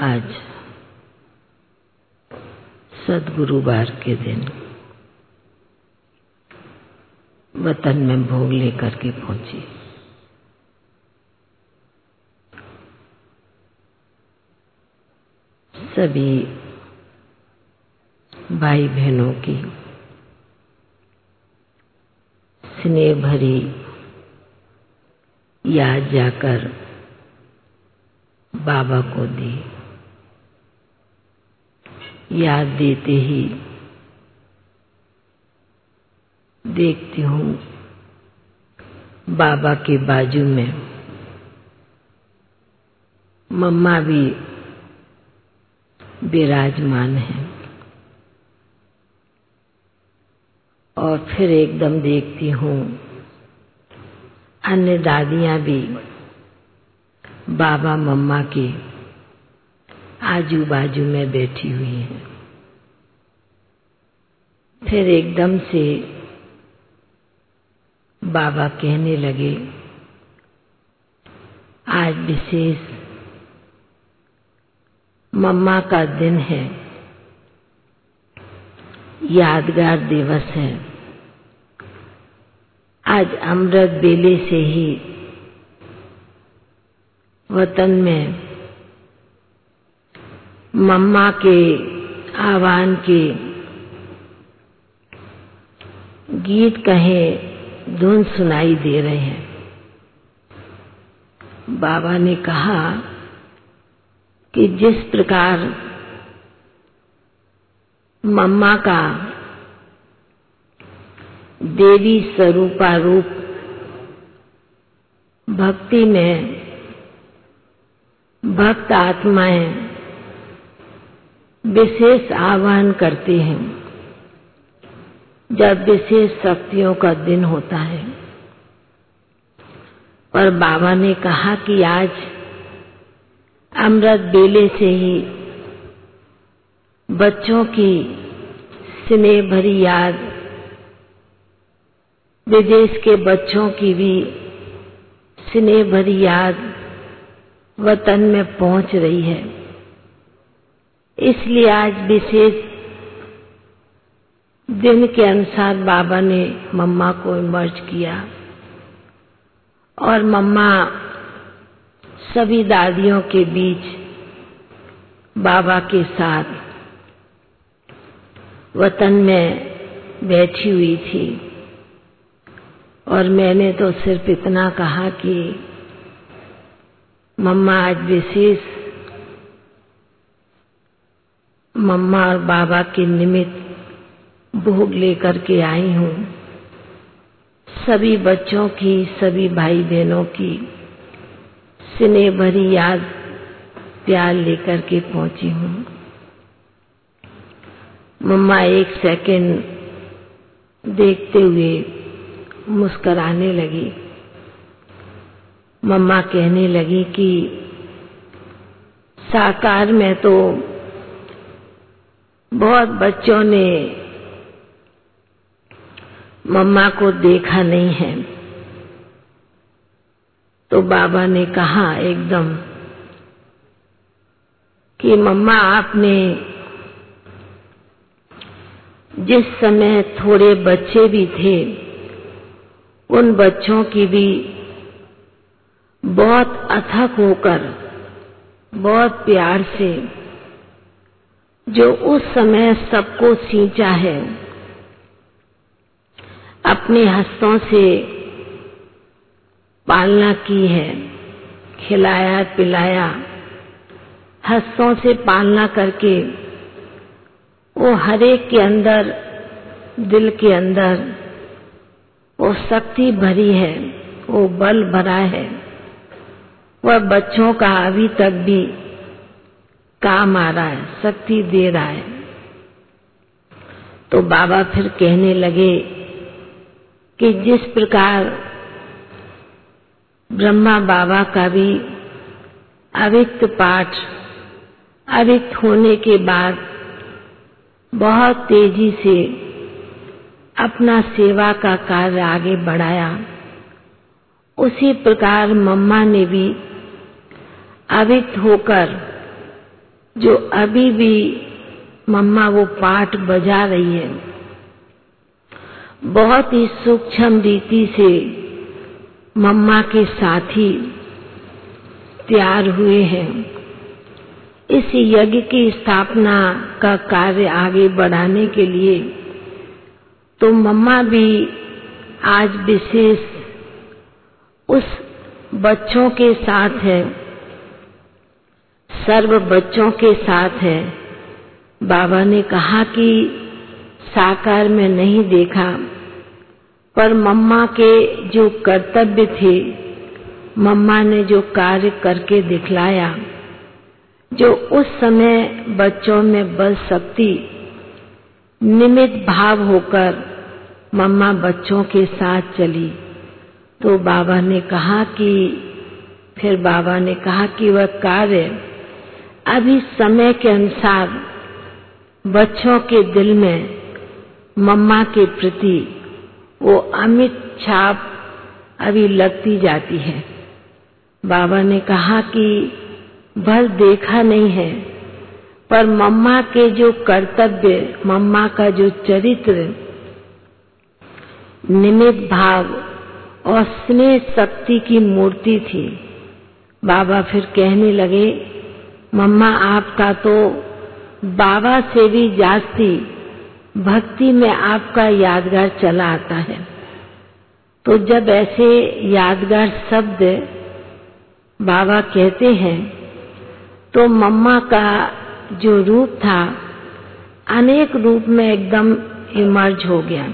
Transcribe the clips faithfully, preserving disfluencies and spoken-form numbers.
आज सद्गुरुवार के दिन वतन में भोग लेकर के पहुंची। सभी भाई बहनों की स्नेह भरी याद जाकर बाबा को दी। याद देते ही देखती हूँ बाबा के बाजू में मम्मा भी विराजमान है। और फिर एकदम देखती हूँ अन्य दादियाँ भी बाबा मम्मा के आजू बाजू में बैठी हुई हैं। फिर एकदम से बाबा कहने लगे, आज विशेष मम्मा का दिन है, यादगार दिवस है। आज अमृत बेले से ही वतन में मम्मा के आह्वान के गीत कहें धुन सुनाई दे रहे हैं। बाबा ने कहा कि जिस प्रकार मम्मा का देवी स्वरूपा रूप भक्ति में भक्त आत्माएं विशेष आह्वान करते हैं जब विशेष शक्तियों का दिन होता है। पर बाबा ने कहा कि आज अमृत बेले से ही बच्चों की स्नेह भरी याद, विदेश के बच्चों की भी स्नेह भरी याद वतन में पहुंच रही है। इसलिए आज विशेष दिन के अनुसार बाबा ने मम्मा को इमर्ज किया और मम्मा सभी दादियों के बीच बाबा के साथ वतन में बैठी हुई थी। और मैंने तो सिर्फ इतना कहा कि मम्मा आज विशेष मम्मा और बाबा के निमित्त भोग लेकर के आई हूँ। सभी बच्चों की, सभी भाई बहनों की स्नेह भरी याद प्यार लेकर के पहुंची हूँ। मम्मा एक सेकंड देखते हुए मुस्कुराने लगी। मम्मा कहने लगी कि साकार में तो बहुत बच्चों ने मम्मा को देखा नहीं है। तो बाबा ने कहा एकदम कि मम्मा आपने जिस समय थोड़े बच्चे भी थे उन बच्चों की भी बहुत अथक होकर बहुत प्यार से जो उस समय सबको सींचा है, अपने हस्तों से पालना की है, खिलाया पिलाया, हस्तों से पालना करके वो हर एक के अंदर, दिल के अंदर वो शक्ति भरी है, वो बल भरा है। वह बच्चों का अभी तक भी काम आ रहा है, शक्ति दे रहा है। तो बाबा फिर कहने लगे कि जिस प्रकार ब्रह्मा बाबा का भी अविक्त पाठ अविक्त होने के बाद बहुत तेजी से अपना सेवा का कार्य आगे बढ़ाया, उसी प्रकार मम्मा ने भी अविक्त होकर जो अभी भी मम्मा वो पाठ बजा रही है, बहुत ही सूक्ष्म रीति से मम्मा के साथी तैयार हुए हैं। इस यज्ञ की स्थापना का कार्य आगे बढ़ाने के लिए तो मम्मा भी आज विशेष उस बच्चों के साथ है, सर्व बच्चों के साथ है। बाबा ने कहा कि साकार में नहीं देखा, पर मम्मा के जो कर्तव्य थे, मम्मा ने जो कार्य करके दिखलाया, जो उस समय बच्चों में बल शक्ति निमित्त भाव होकर मम्मा बच्चों के साथ चली, तो बाबा ने कहा कि फिर बाबा ने कहा कि वह कार्य अभी समय के अनुसार बच्चों के दिल में मम्मा के प्रति वो अमिट छाप अभी लगती जाती है। बाबा ने कहा कि भल देखा नहीं है, पर मम्मा के जो कर्तव्य, मम्मा का जो चरित्र, निमित्त भाव और स्नेह शक्ति की मूर्ति थी। बाबा फिर कहने लगे, मम्मा आपका तो बाबा से भी जास्ती भक्ति में आपका यादगार चला आता है। तो जब ऐसे यादगार शब्द बाबा कहते हैं तो मम्मा का जो रूप था अनेक रूप में एकदम इमर्ज हो गया।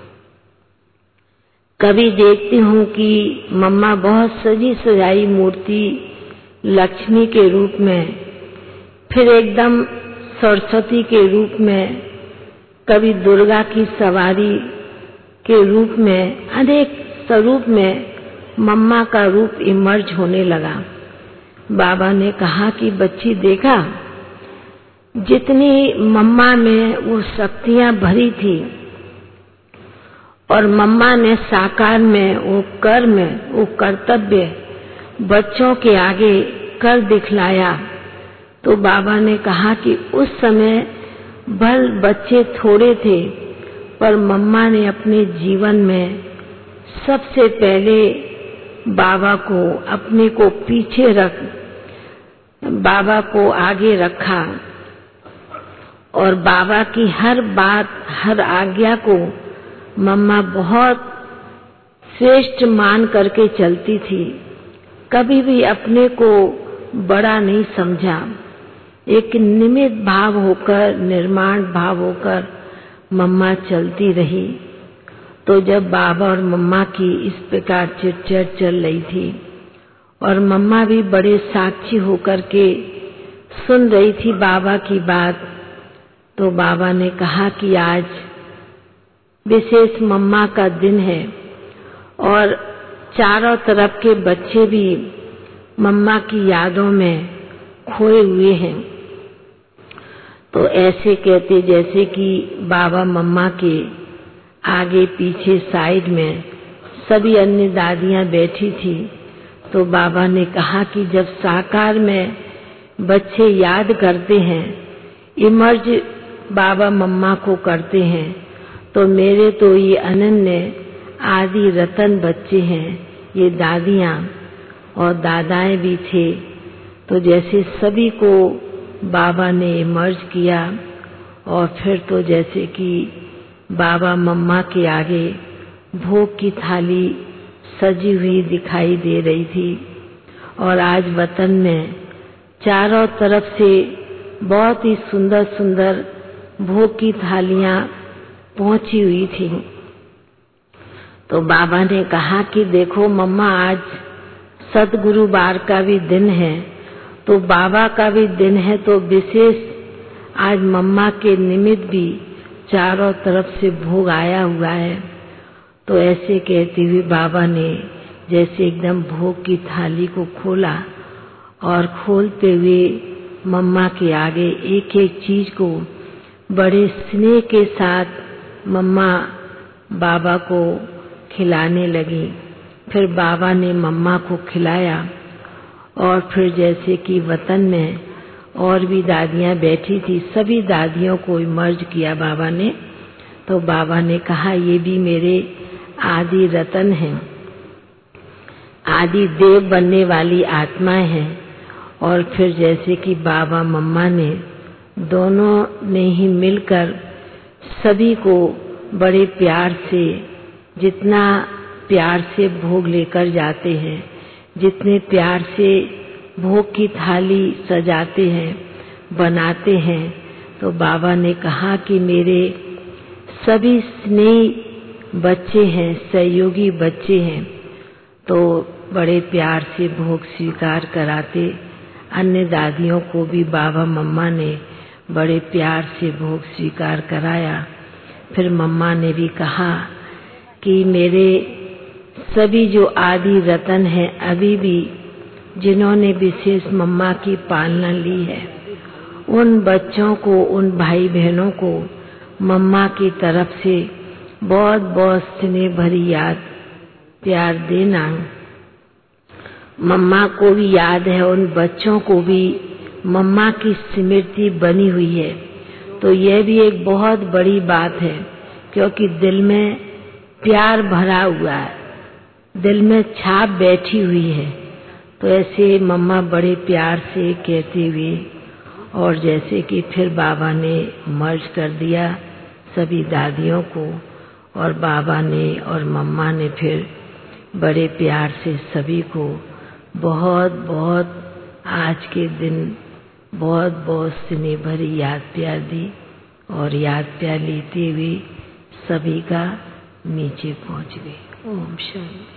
कभी देखती हूँ कि मम्मा बहुत सजी सजाई मूर्ति लक्ष्मी के रूप में, फिर एकदम सरस्वती के रूप में, कभी दुर्गा की सवारी के रूप में, अनेक स्वरूप में मम्मा का रूप इमर्ज होने लगा। बाबा ने कहा कि बच्ची देखा, जितनी मम्मा में वो शक्तियां भरी थी और मम्मा ने साकार में वो कर्म, वो कर्तव्य बच्चों के आगे कर दिखलाया। तो बाबा ने कहा कि उस समय भल बच्चे थोड़े थे, पर मम्मा ने अपने जीवन में सबसे पहले बाबा को, अपने को पीछे रख, बाबा को आगे रखा और बाबा की हर बात, हर आज्ञा को मम्मा बहुत श्रेष्ठ मान करके चलती थी। कभी भी अपने को बड़ा नहीं समझा, एक निमित्त भाव होकर, निर्माण भाव होकर मम्मा चलती रही। तो जब बाबा और मम्मा की इस प्रकार चिटचट चल रही थी और मम्मा भी बड़े साक्षी होकर के सुन रही थी बाबा की बात, तो बाबा ने कहा कि आज विशेष मम्मा का दिन है और चारों तरफ के बच्चे भी मम्मा की यादों में खोए हुए हैं। तो ऐसे कहते जैसे कि बाबा मम्मा के आगे पीछे साइड में सभी अन्य दादियां बैठी थी। तो बाबा ने कहा कि जब साकार में बच्चे याद करते हैं, इमर्ज बाबा मम्मा को करते हैं, तो मेरे तो ये अनन्य आदि रतन बच्चे हैं, ये दादियां और दादाएं भी थे। तो जैसे सभी को बाबा ने इमर्ज किया और फिर तो जैसे कि बाबा मम्मा के आगे भोग की थाली सजी हुई दिखाई दे रही थी और आज वतन में चारों तरफ से बहुत ही सुंदर सुंदर भोग की थालियां पहुंची हुई थी। तो बाबा ने कहा कि देखो मम्मा, आज सतगुरु बार का भी दिन है, तो बाबा का भी दिन है, तो विशेष आज मम्मा के निमित्त भी चारों तरफ से भोग आया हुआ है। तो ऐसे कहते हुए बाबा ने जैसे एकदम भोग की थाली को खोला और खोलते हुए मम्मा के आगे एक एक चीज को बड़े स्नेह के साथ मम्मा बाबा को खिलाने लगी। फिर बाबा ने मम्मा को खिलाया और फिर जैसे कि वतन में और भी दादियां बैठी थी, सभी दादियों को मर्ज किया बाबा ने। तो बाबा ने कहा ये भी मेरे आदि रतन हैं, आदि देव बनने वाली आत्माएं हैं। और फिर जैसे कि बाबा मम्मा ने दोनों ने ही मिलकर सभी को बड़े प्यार से, जितना प्यार से भोग लेकर जाते हैं, जितने प्यार से भोग की थाली सजाते हैं, बनाते हैं, तो बाबा ने कहा कि मेरे सभी स्नेही बच्चे हैं, सहयोगी बच्चे हैं। तो बड़े प्यार से भोग स्वीकार कराते। अन्य दादियों को भी बाबा मम्मा ने बड़े प्यार से भोग स्वीकार कराया। फिर मम्मा ने भी कहा कि मेरे सभी जो आदि रतन हैं, अभी भी जिन्होंने विशेष मम्मा की पालना ली है, उन बच्चों को, उन भाई बहनों को मम्मा की तरफ से बहुत बहुत स्नेह भरी याद प्यार देना। मम्मा को भी याद है, उन बच्चों को भी मम्मा की स्मृति बनी हुई है। तो यह भी एक बहुत बड़ी बात है, क्योंकि दिल में प्यार भरा हुआ है, दिल में छाप बैठी हुई है। तो ऐसे मम्मा बड़े प्यार से कहते हुए, और जैसे कि फिर बाबा ने मर्ज कर दिया सभी दादियों को, और बाबा ने और मम्मा ने फिर बड़े प्यार से सभी को बहुत बहुत आज के दिन बहुत बहुत स्नेह भरी याद प्यार दी। और याद प्यार लेते हुए सभी का नीचे पहुंच गए। ओम शांति।